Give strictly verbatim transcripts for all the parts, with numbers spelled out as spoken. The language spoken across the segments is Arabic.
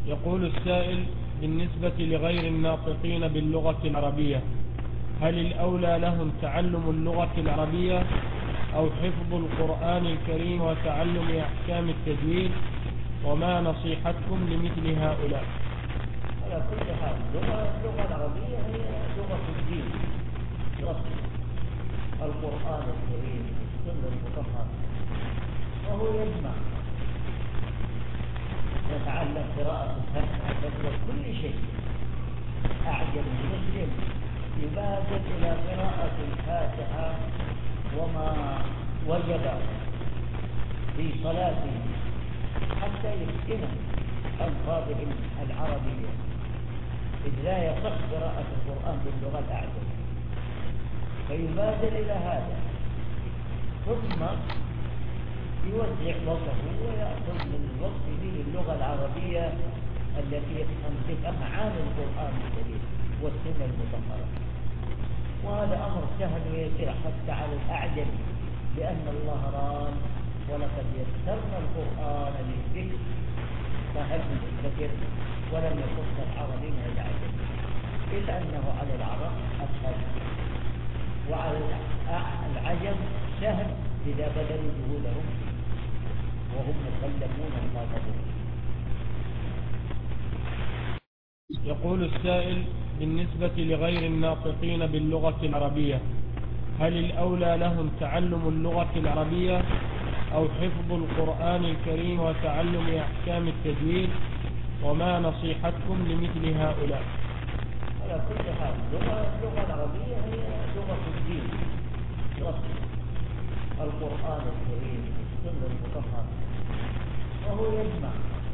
يقول السائل: بالنسبة لغير الناطقين باللغة العربية، هل الأولى لهم تعلم اللغة العربية أو حفظ القرآن الكريم وتعلم أحكام التجويد؟ وما نصيحتكم لمثل هؤلاء؟ على كل حال اللغة العربية هي لغة الدين، رسم القرآن الكريم والسنة المطهرة، وهو يجمع يتعلم قراءة الفاتحة قبل كل شيء. أعجب مسلم يبادر إلى قراءة الفاتحة وما وجب في صلاته حتى يتقن ألفاظهم العربية، إذ لا يصح قراءة القرآن باللغة الأعجمية، فيبادر إلى هذا، ثم يوزع وقته ويأخذ من وقته للغة العربية التي يفهم بها معاني القرآن الكريم والسنة المطهرة. وهذا أمر سهل ويسير حتى على الأعجم، لأن الله قال: ولقد يسرنا القرآن للذكر فهل من مدكر؟ ولم يخص العربين الأعجم، إلا أنه على العرب أسهل وعلى العجم سهل إذا بذلوا جهودهم وهم مكلفون مخاطبون. يقول السائل: بالنسبة لغير الناطقين باللغة العربية، هل الأولى لهم تعلم اللغة العربية أو حفظ القرآن الكريم وتعلم أحكام التجويد؟ وما نصيحتكم لمثل هؤلاء؟ على كل حال اللغة العربية هي لغة الدين، رسم القرآن الكريم والسنة المطهرة، وهو يجمع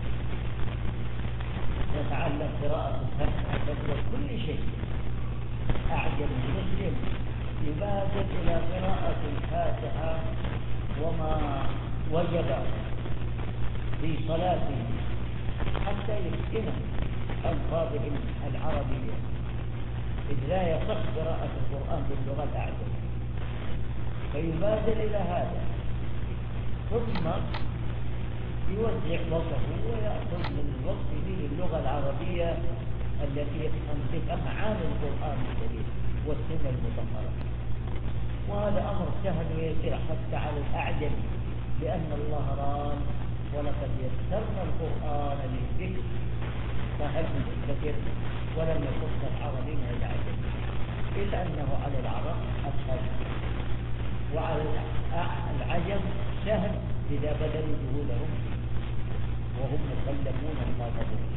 يتعلم قراءة الفاتحة قبل كل شيء. أعجب مسلم يبادر إلى قراءة الفاتحة وما وجب في صلاته حتى يتقن ألفاظهم العربية، إذ لا يصح قراءة القرآن باللغة الأعجمية، فيبادر إلى هذا، ثم يوزع وقته ويأخذ من وقته للغة العربية التي يفهم بها معاني القرآن الكريم والسنة المطهرة. وهذا أمر سهل ويسير حتى على الأعجم، لأن الله قال: ولقد يسرنا القرآن للذكر فهل من مدكر؟ ولم يخص العربين الأعجم، إلا أنه على العرب أسهل وعلى العجم سهل إذا بذلوا جهودهم وهم مكلفون مخاطبون.